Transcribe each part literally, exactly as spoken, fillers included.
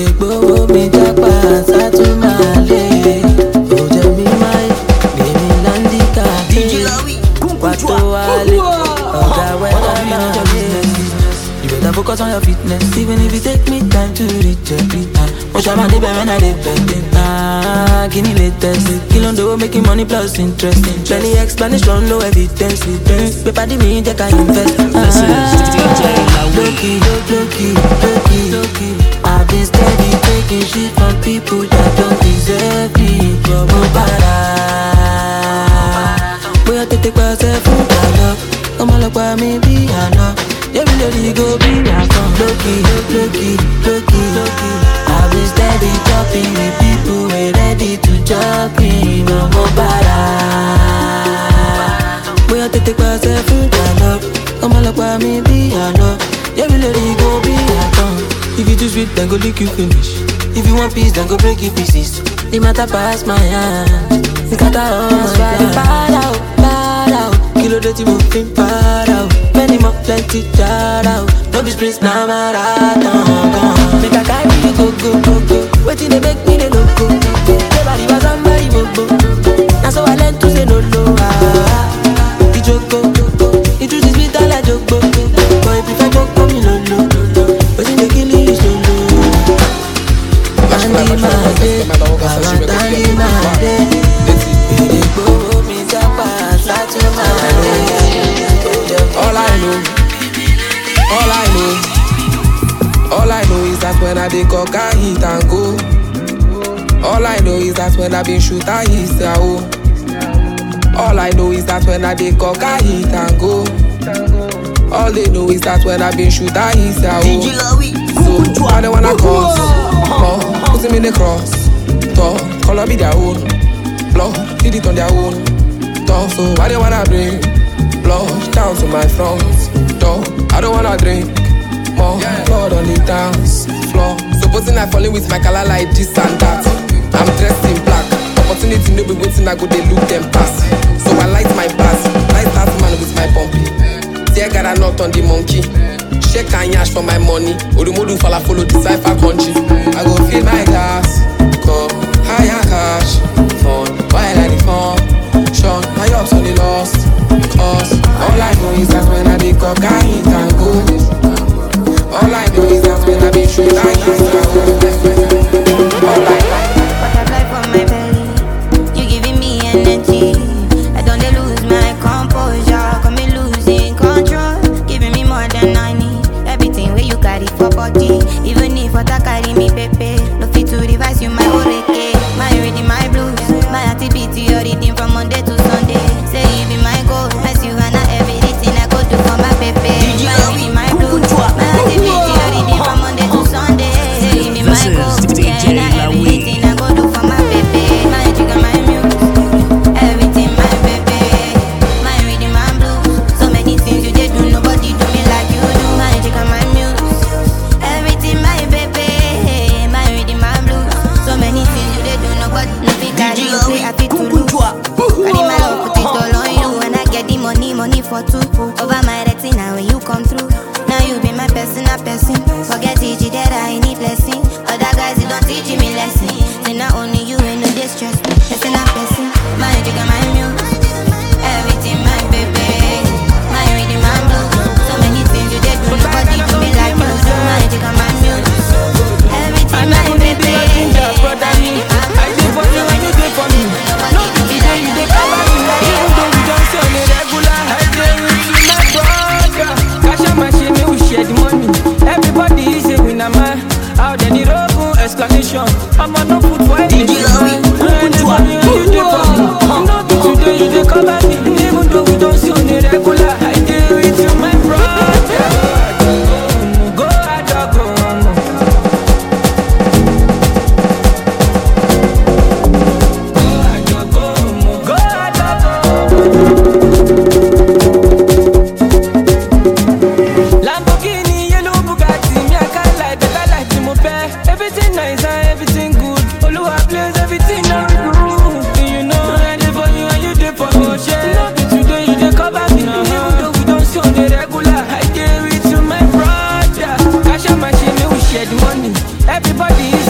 dey go me japa satumale. Oje mi mai, baby landika. D J Lawi, Kwato wale, oga weda na you better focus on your fitness, even if it take me time to reach your feet. Much I'm a when I did bending. Ah, give me latest. Kill on the making money plus interest. Plenty explanation, no evidence. Paper the me, they can invest. Ah, low-key, low-key, low-key, low-key. I've been steady taking shit from people that don't deserve me. Come para, boy I take myself from the come on, look at me, be I know. Everybody go be my song. Low-key, low-key, low-key, low-key. I've been steady talking with people who ready to jump me. No more para. Boy I take myself from the come on, look at me, be I know. Everybody go be my song. If you too sweet, then go lick you finish. If you want peace, then go break you pieces. The matter pass my hand. It's got all my time. Para out, para out. Kilo dirty moving, para out. Many more plenty, shout out. No be sprints, now marathon. Make a guy be go, go, go, go. Waiting they make me the loco. Everybody was somebody, bobo. Now so I learned to say no, no. Ah, the joko. The truth is bitter like joko. Boy, prefer joko, me no, no. Waiting they kill you, so low. Andy my day, Andy my day. You go me japa, start your mind. All I know, all I know, all I know is that when I dey cock, I hit and go. All I know is that when I been shoot, I hit the home. All I know is that when I dey cock, I hit and go. All they know is that when I been shoot, I hit the home. So I don't wanna cross, oh, put him in the cross. Talk, color be their own, blood, did it on their own. Talk, so I don't wanna bring blood down to my front door. I don't wanna drink more blood on the dance floor. Supposing I falling with my color like this and that. I'm dressed in black. Opportunity no be waiting, I go they look them pass. So I light my pass, light that man with my pumpy. Tear got a knot on the monkey. Shake and yash for my money. Odumodu fala follow the cipher country. I go fill my glass, cup, higher cash, fun, while I the fun. Sean, my ups only lost. Cause all I know is that when I dey cock, I hit and go. All I know is that when I be shoot, I hit and go. All I know. Butterfly from my belly, you giving me energy. I don't dey lose my composure, come me losing control. Giving me more than I need. Everything where you carry for body, even if what I carry me pepe. No fit to revise you my oreke, my reading my blues, my activity your reading from Monday to Sunday. Say you be my goal, bless you and I everything I go do for my pepe. My reading my blues, my activity your reading from Monday to Sunday. Say you be my goal, yeah, and I everything I go do for my pepe. My chicken, my muse, everything my pepe. My reading my blues, so many things you did do, nobody do me like you do. My chicken, my muse, everything my pepe. My reading my blues, so many things you did do, nobody nothing carry you play. I fit to lose. Carry my love, put it all on you, and I get the money, money for two. Over my retina when you come through. Now you be my personal person. Forget it, that I need blessing. Other guys, you don't teach me lesson. Say not only you ain't no distress. Personal person, my jigga, my muse, everything my baby. My reading my blues, so many things you did do, nobody do me like you do. My jigga, my muse, everything my baby. I did for you and you did for me. No, today you did cover me. Even though we don't see on the regular, I did with you, my brother. Cash out machine, we share the money. Everybody is a winner, man. Out there, the road, explanation. I'm on no food for any. D J Lawi, you did for me. No, today you did cover me. Even though we don't see on the regular, I did with you, my brother. Go out, go on. Lamborghini, yellow Bugatti, me I can't lie, better life to my pay. Everything nice and everything good. Oluwa plays everything I do. You know I did for you and you did for me. Love you today, you did cover me. Even though we don't see on the regular, I did with you, my brother. Cash out machine, we share the money. Everybody is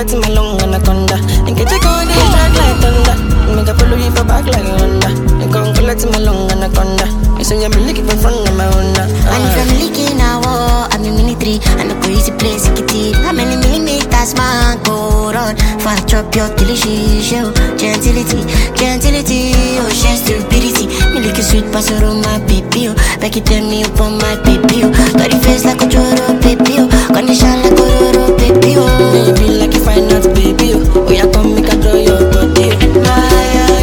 let my long anaconda. And get you going, they strike like thunder. Make a follow you for back like a Honda. And come collect my long anaconda. You say you're licking in front of my Honda. And if I'm leaking now, I'm in military. And the crazy place, you can see how many millimeters man go on. For I drop your delicious show. Gentility, gentility, oh, she's stupidity. Me lick a sweet passer on my baby, oh. Back it tell me up on my baby, oh. Got the face like a Joro, baby, oh. Condition like a Roro, baby, oh. Baby, like you find out, baby, oh. Oh, yeah, come make a draw your body. My,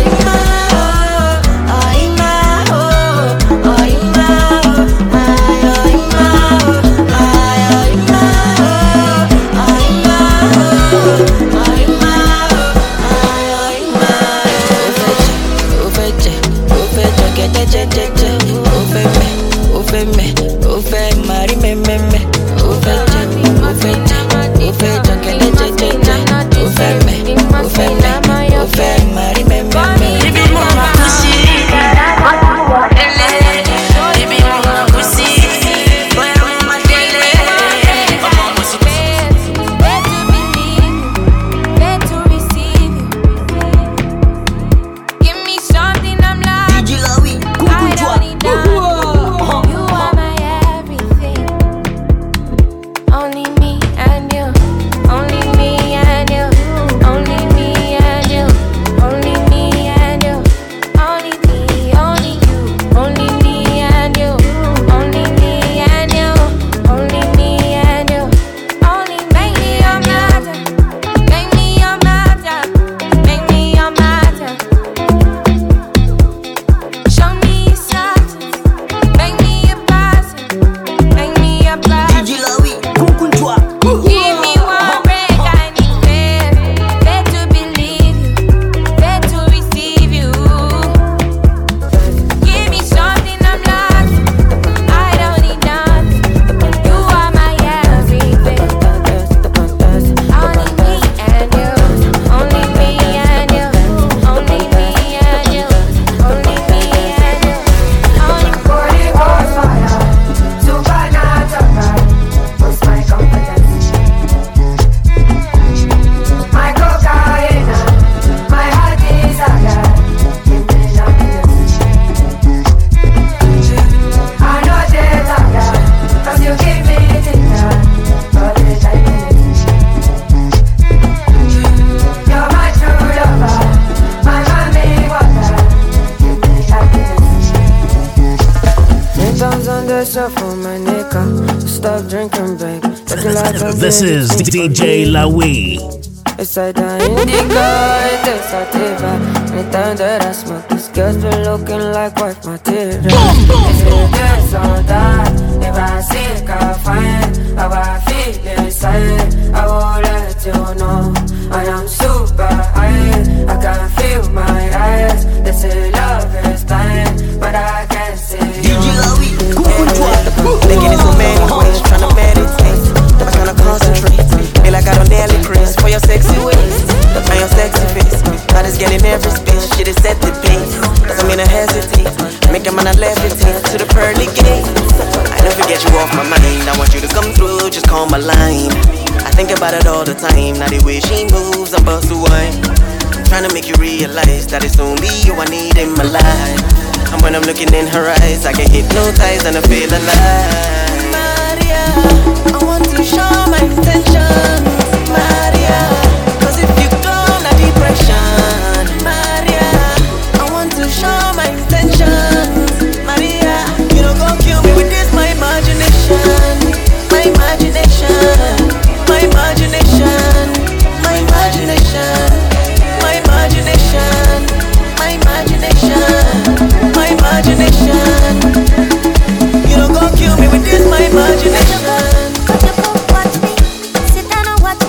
This is D J Lawi. It's like the indigo, it is sativa. Anytime that I smoke, this girl's been looking like white material. If it gets on that, if I see I find how I feel inside, I will let you know. I am super high, I can feel my eyes. They say love is blind, but I can't see you. D J Lawi, thinking in so many ways, trying to meditate. I tryna concentrate. Feel like I don't nearly craze for your sexy waist and your sexy face. God is getting every space. Shit is set the pace. Doesn't mean I hesitate. Make a man I levitate to the pearly gates. I never get you off my mind. I want you to come through, just call my line. I think about it all the time. Now the way she moves, I'm about to wine. Trying to make you realize that it's only you I need in my life. And when I'm looking in her eyes, I get hypnotized and I feel alive. I want to show my intentions, Maria. Cause if you go on a depression, Maria, I want to show my intentions, Maria. You don't go kill me with this, my imagination, my imagination, my imagination, my imagination, my imagination, my imagination, my imagination. You don't go kill me with this, my imagination. Watch me, sit down and watch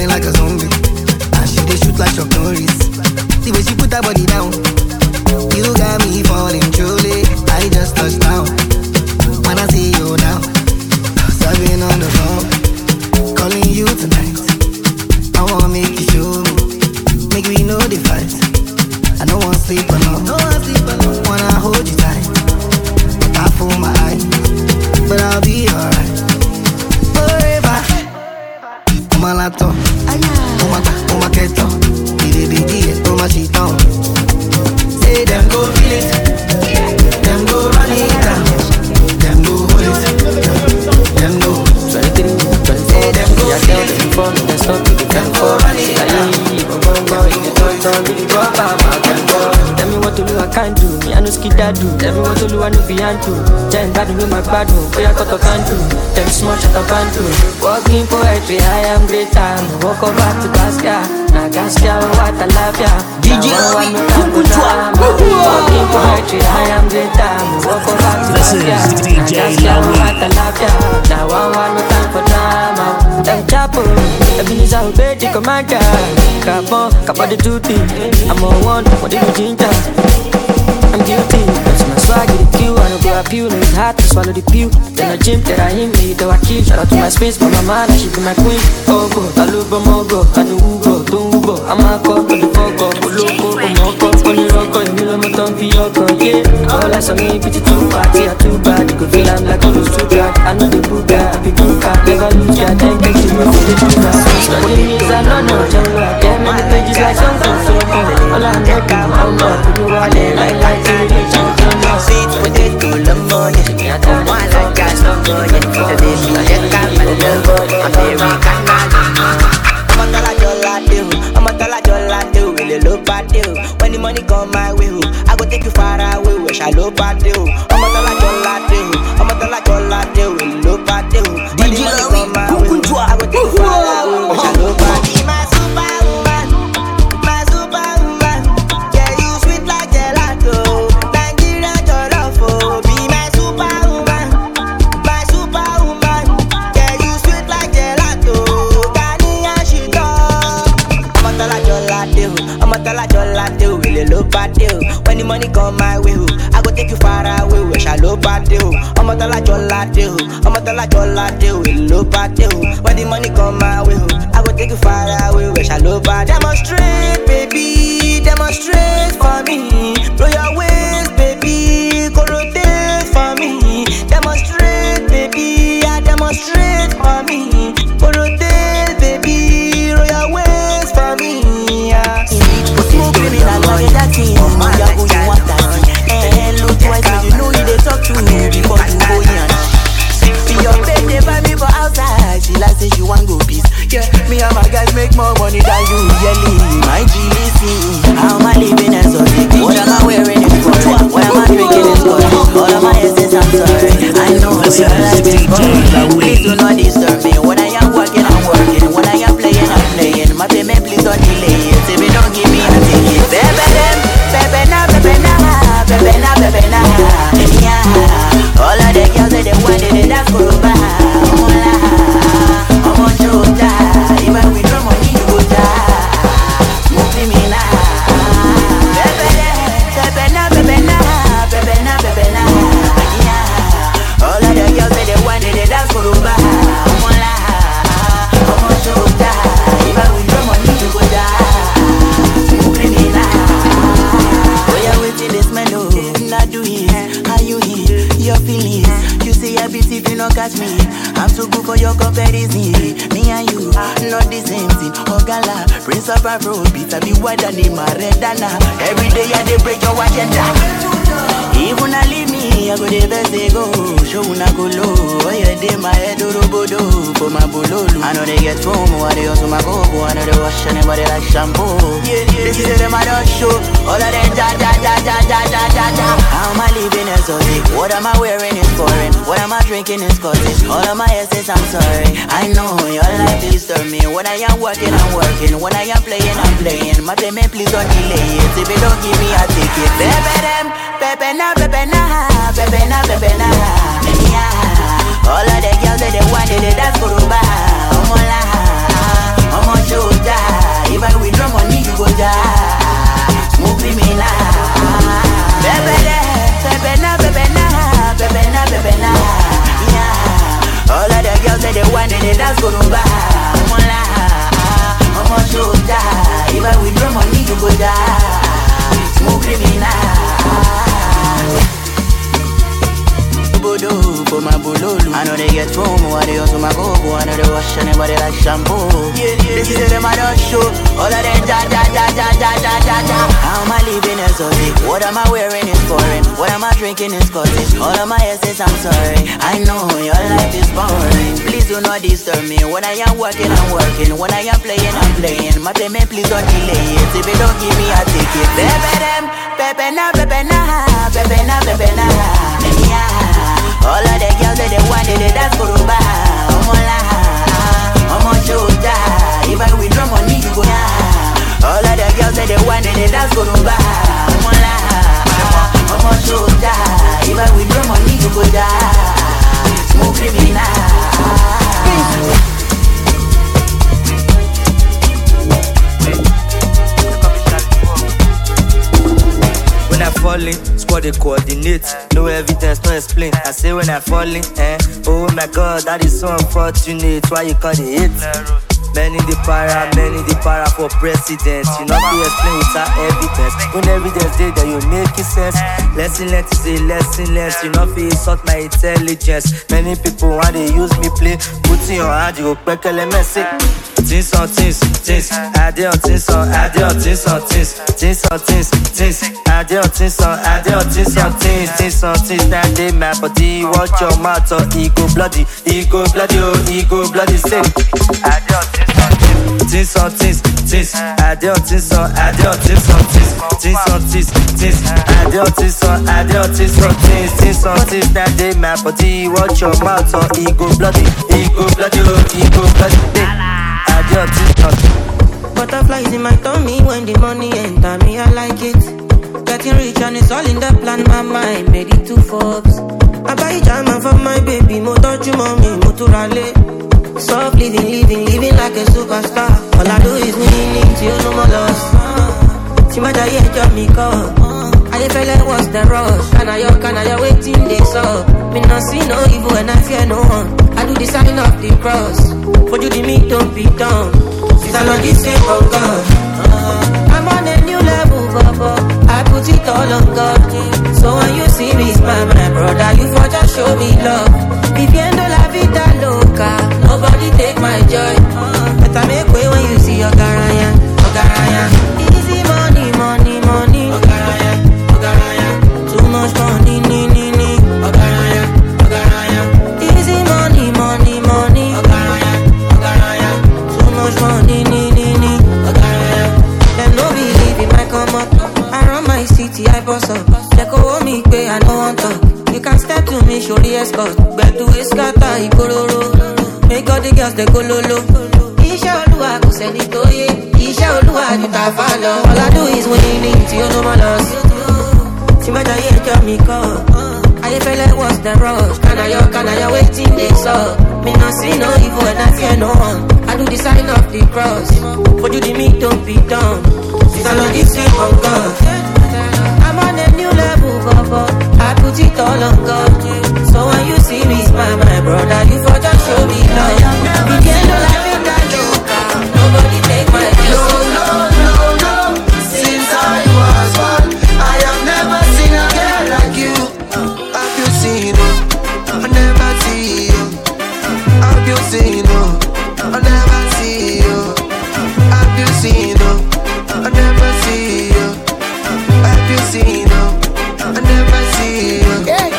coming like a zombie. And she dey shoot like Chuck Norris. The way she put her body down, you got me falling truly. I just touched down. When I see you now, serving on the phone, calling you tonight. I wanna make you show me, make me know the fight. I don't wanna sleep alone, no I sleep alone. Wanna hold you tight, but I fool my eyes, but I'll be alright. Forever, on my laptop, on my on my keto, D D D, on my sheet on. Say them go feel it, them go run it down, them go hold it, them go. twenty-three, twenty-four, them go feel it, them go run it down. Tell me what to do, I can't do. Me, I know skid that do. Tell me what to do, I know fian to. Then bad with my bad move. Boy, I got a can do. Them small shut up and do. Walking poetry, I am greater. Walk over to Gaskia. Now Gaskia, what I love ya. D J Lawi, walking poetry, I am greater. Walk over to Gaskia. D J Lawi. What I love ya. Now one one no time for drama. Them chapo, the beans are ready, commander. Capon, capon the duty. I'm on one, what did you ginger? I'm guilty, that's my swag, the queue. I don't go up you, no it's hard to swallow the pew. Then I gym, that I him, me, though I kill. Shout out to my space, for my man, she be my queen. Oh go, I love Mogo, I know Ugo, don't Ugo. I'm a cop, but the fuck up, Oloko, Omoko, Only Rocco, you know my tongue for your gun, yeah. All I saw me, bitch, too bad, yeah, too bad. You could feel I'm like all those two guys. I know the booga, I be booga, never lose, yeah, thank you, she know the booga. Nothing is I don't know, jungle, yeah, many pages like something so cool. All I know, I'm not, you are there, like, like. Sweet potato, lumbo, yeah. One like gas, lumbo, yeah. The baby, yeah, come and lumbo, American, I'm a tala jola do, I'm a tala jola do, really low bad do. When the money come my way, I go take you far away, wish I low bad do. I'm a tala jola do, I'm a tala jola do, really low bad do. When the money come my way, I go take you far away, wish I low bad do. My superwoman, my superwoman, yeah, you sweet like gelato. When the money come my way, I go take you far away, wish I low bad deal. I'm a tala jola deal, I'm a tala jola deal, low bad deal. When the money come my way, I go take you far away, wish I low bad. Demonstrate, baby, demonstrate for me. Blow your waist, baby, go rotate for me. Demonstrate, baby, I demonstrate for me. Go rotate, baby, roll your waist for me. Yeah. Oh my God, you want that? Eh, look twice, cause you know you they talk to me before you go in. Be your babe, they buy me for outside. She like say she want go peace. Yeah, me and my guys make more money than you, Jelly. My G D C, how am I living exotic? What am I wearing in for? What am I drinking in for? All of my essence, I'm sorry. I know you're like this for me. Please do not disturb me. When I am working, I'm working. When I am playing, I'm playing. My payment, please don't delay it. If you don't give me a ticket, baby, them. Bebe na, bebe na, bebe na, bebe na, yeah. All of the girls that they want, they dance for a bar. Oh la, I'm on your die. Even with no money, you go die. Move me now. Bebe na, bebe na, bebe na, bebe na, bebe na, yeah. All of the girls that they want, they dance for a bar. Oh la, I'm on your die. Even with no money, you go die. Move me now. Not do it, how you hear your feelings? You say I beat if you not catch me. I'm too good for your comparison. Me and you, not the same thing. Oh gala, Prince of Afro, beat I be wider than my redana. Every day I dey break your agenda. Even I leave me, I go the best they go. Show una go low, oh yeah, they my head robodo for my bololo. I know they get home, I they also my go. I know they wash anybody like shampoo. Yeah, yeah, this is them I don't show. All of them da da da da da da da da. How am I living exotic? What am I wearing is foreign. What am I drinking is Scottish. All of my essence, I'm sorry. I know your life disturb me. When I am working, I'm working. When I am playing, I'm playing. My payment, please don't delay it. If you don't give me a ticket, baby them, baby na, baby na, baby na, baby na, yeah. All of the girls that they want, they dance for a bar. Oh my la, oh I'ma show die. If I withdraw money, you go die. Smooth criminal. Bebe de, bebe na, bebe na, bebe na, bebe na. Yeah. All of the girls say they want it, they dance go rumba. I'ma lie, I'ma show die. If I withdraw money, you go die. Smooth criminal. Bodo for my bololu. I know they get home, what they also my go. I know they wash anybody like shampoo. Yeah, yeah, this is them I don't show. All of them ja ja ja ja ja ja ja ja. How am I living exotic? What am I wearing is foreign. What am I drinking is Scottish. All of my essays I'm sorry. I know your life is boring. Please do not disturb me. When I am working I'm working. When I am playing I'm playing. My payment please don't delay it. If you don't give me a ticket. Pepe them, pepe na, pepe na, pepe na, pepe na. Yeah. All of the girls that they want it, they dance for rumba. I'ma lie, I'ma show die. If I withdraw money, you go die. All of the girls that they want it, they dance for rumba. I'ma lie, I'ma show die. If I withdraw money, you go die. Smooth criminal. When I fall in, squad they coordinate. No evidence, no explain. I say when I fall in, eh. Oh my God, that is so unfortunate. Why you call it hate? Many the para, many the para for president. You not be explain without evidence. When evidence day, then you make it sense. Lesson learned is a lesson learned. You not feel insult my intelligence. Many people want to use me play. Put in your hand, you go back elements. Things on things, things. I did on things on, I did on things on things. Things on things, things. I did on things on, I did on things on things. Things on things. Now they my body. Watch your mouth or ego bloody, ego bloody, oh ego bloody. Say I did on things. Things on things, things. I did on things on, I did on things on things. Things on things, things. I did on things on, I did on things on things. Things on things. Now they my body. Watch your mouth or ego bloody, ego bloody, oh ego bloody. I did on things on. Butterflies in my tummy when the money enter me, I like it. Getting rich and it's all in the plan, my mind made it to Forbes. I buy jam for my baby, mo touch you mommy, mo to rally. Soft living, living, living like a superstar. All I do is winning till no more loss. See my day, job me call. I feel like what's the rush? Can I yo, can I yo, waiting this up? Me not see no evil and I fear no one. I do the sign of the cross. For you the meat don't be done. Since I know this ain't for God. I'm on a new level, Baba. I put it all on God. So when you see me smile, my brother, you for just show me love. Viviendo la vida loca, nobody take my joy. Better make way when you see your garaya, your garaya. Easy money, money, money. Ogaraya, ogaraya. Too much money, ni, ni, ni. Ogaraya, ogaraya. Easy money, money, money. Ogaraya, ogaraya. Too much money, ni, ni, ni. Ogaraya. Them no believe in my come up. I run my city, I boss up. They go hold me, pay, I no want talk. You can step to me, show the escort. Bet to a scatter, he go low. Make all the girls, they go low low. Isha Olua, go send it to you. Isha Olua, you can follow. All I do is winning, till no more loss. See my day, job me call. I feel like what's the rush? Can I, yo, can I, yo, waiting this up? Me not see no evil and I fear no one. I do the sign of the cross. For you the meat don't be done. Since I know this ain't for God. I'm on a new level, Baba. I put it all on God. So when you see me smile, my brother, you for just show me love. Viviendo la vida loca, nobody take my place. No, no, no, no. Since I was born, I have never seen a girl like you. Have you seen her? I never see you. Have you seen her? I never see you. Have you seen her? I never see you. Have you seen her? I never see you. Hey.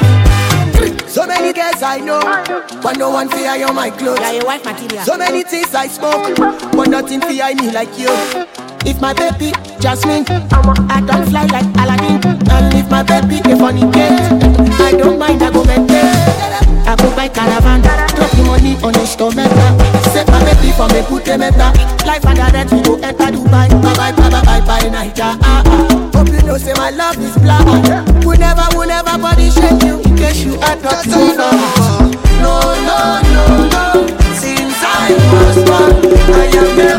So many girls I know, but no one fear you my clothes. Yeah, your wife material. So many things I smoke, but nothing fear me like you. If my baby Jasmine, I don't fly like Aladdin. And if my baby a funny kid, I don't mind, I go maintain. I go buy caravan, drop the money on the store meta. Set my baby for me put a meta. Life and direct, we go enter Dubai. Bye bye, bye bye, bye bye, Naija. Ah ah. Hope you know say my love is black. We never, we never body shake you in case you are not so no, no, no, no. Since I was born, I am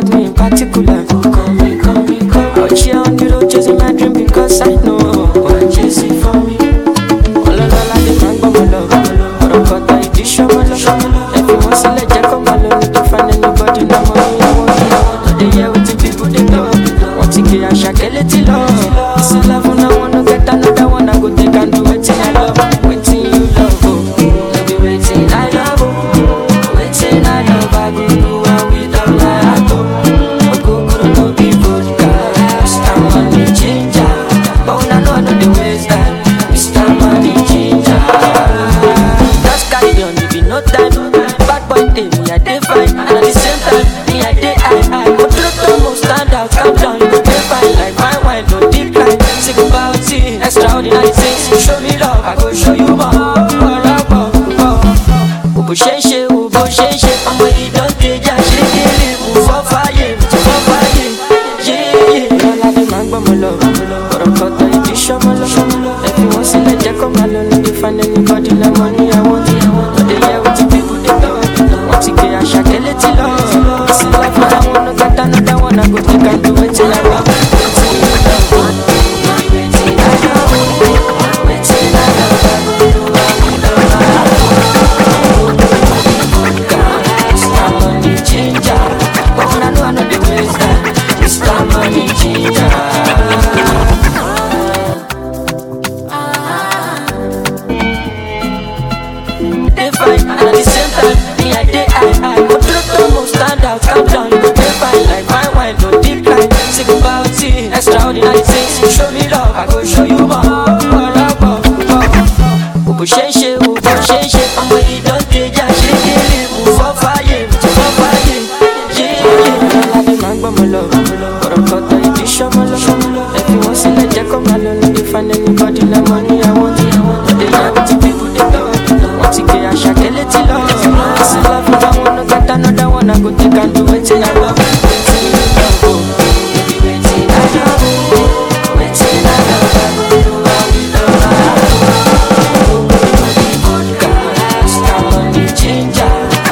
about me in particular. Call me, call me, call me. Out here on the road chasing my dream because I know one chasing for me. All along I demand for my love. But I got the edition, my love. Everyone select Jack on my love. Need to find anybody now, money I want. Not the year with the people they love. Want to get a shakeleti love. It's a love when I wanna get another one. I go take and do it till I love. Waiting you love, oh. No be waiting I love, oh. Waiting I love, I go do it without my heart, oh. I go go no be vodka. Mister Money Changer. But when I know I know the ways that Mister Money Changer. Just carry on, if you no time. Bad boy day, me I dey fine. And at the same time, me I dey high, high. But through the most stand out, calm down, you go dey fine. Like fine wine, no decline. Sick about it, extraordinary things. Show me love, I go show you more. Bó ṣe ń ṣe o, bó ṣe ń ṣe ọmọ yìí don dey jà ṣe kéré. Mo fọ́ fàyè, mo fọ́ fàyè, yéyé. Lọ́la ni màá gbọ́ mọ lọ, ọ̀rọ̀ kan tó ìdí ṣọ́mọ lọ. Ẹ̀fí wọn sílẹ̀ jẹ́ kó máa lọ, no dey find anybody like money I want. No dey hear wetin people dey talk, wọ́n ti gbé àṣà kẹ́lẹ́ tí lọ. This is life, man, I wanna get another one, I go take and do wetin I love. Wetin I love, wetin I love, wetin I love, I go do what we love. Mister Money Changer, but when I know I know the ways that Mister Money Changer. They fight, and at the same time, me I dey high, high. But through the most stand out, calm down, you go dey fine. Like fine wine, no decline. Sick about it, extraordinary things. Show me love, I go show you more. Bó ṣe ń ṣe o, bó ṣe ń ṣe ọmọ yìí don dey jà ṣe kéré. Mo fọ́ fàyè, mo fọ́ fàyè, yéyé. Lọ́la ni màá gbọ́ mọ lọ, ọ̀rọ̀ kan tó ìdí ṣọ́mọ lọ. Ẹ̀fí wọn sílẹ̀ jẹ́ kó máa lọ, no dey find anybody like money I want. No dey hear wetin people dey talk, wọ́n ti gbé àṣà kẹ́lẹ́ tí lọ. This is life, man, I wanna get another one, I go take and do wetin I love. Wetin I love, oh. Wetin I love, oh. Wetin I love, I go do what we love. Mister Money Changer.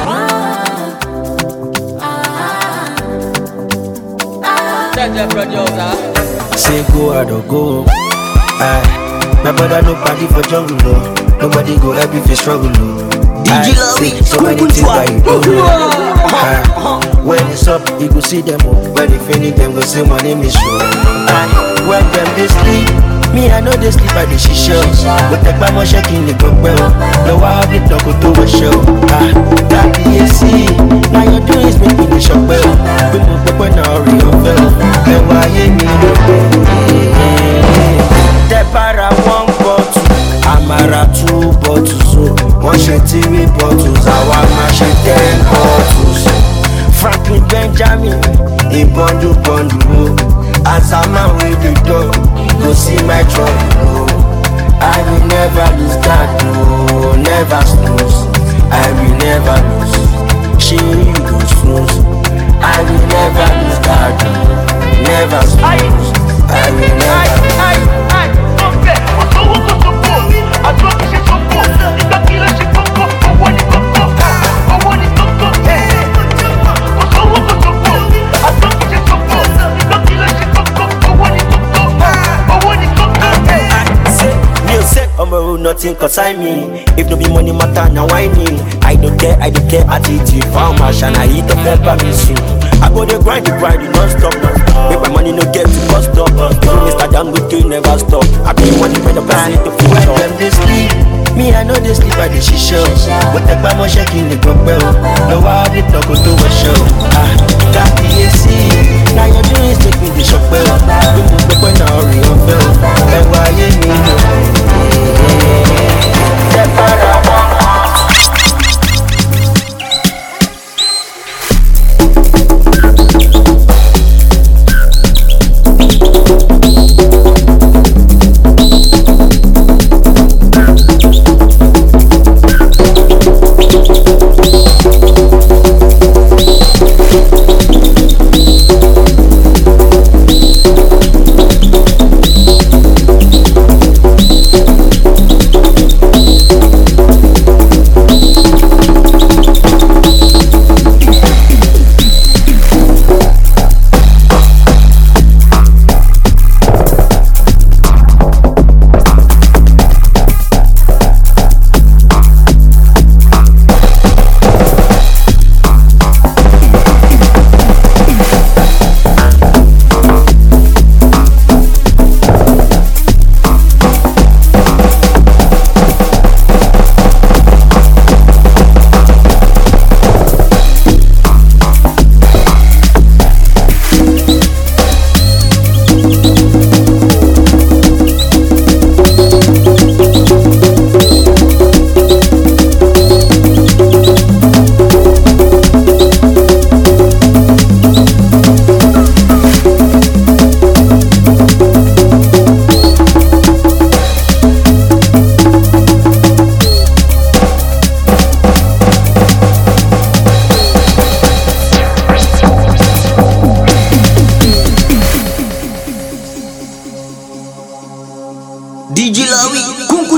Say go out or go. Aye. My brother no party for jungle, no. Nobody go help if you struggle, no. D J Lawi, so many things that you don't know. Aye. When it's up, you go see them all. When they finish, them go say my name is sure. Aye. When them they sleep, me I know they sleep at the shisha. But take my money shaking the go well. No I have it, no go to a show. Ah, that the A C. Now your doing is making the shop well. We move up when I hurry up well. And why you need the para one bottle, Amara two bottles. So one shot three bottles, our mash ten bottles. Franklin Benjamin, in bundle bundle. As I'm with the dog, go see my trouble. I will never lose that, no, never snooze. I will never lose. She you go snooze. I will never lose that, no, never snooze. I will never lose. Nothing concern me. If no be money matter, now whining. I don't care, I don't care attitude. Found my shine, I eat the pepper me soup. I go the grind, the grind, you non stop. Make my money no get to bust up. Mister Dangote never stop. I be money when the plan to full up. When them they sleep, me I know they sleep at the shisha. But take my money shaking the go well. No I have it, no go to a show. Ah, got the A C. Now your dreams make me the shop well. We move up when I hurry up well. And why you need it?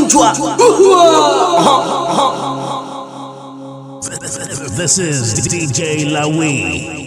Ujwa. This is D J Lawi.